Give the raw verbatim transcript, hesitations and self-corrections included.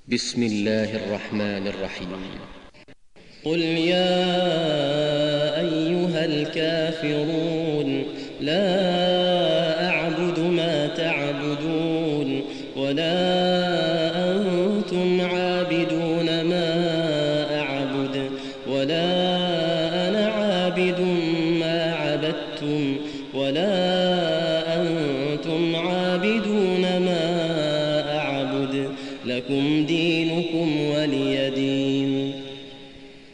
بسم الله الرحمن الرحيم. قل يا أيها الكافرون لا أعبد ما تعبدون ولا أنتم عابدون ما أعبد ولا أنا عابد ما عبدتم ولا أنتم عابدون ما أعبد لكم دينكم ولي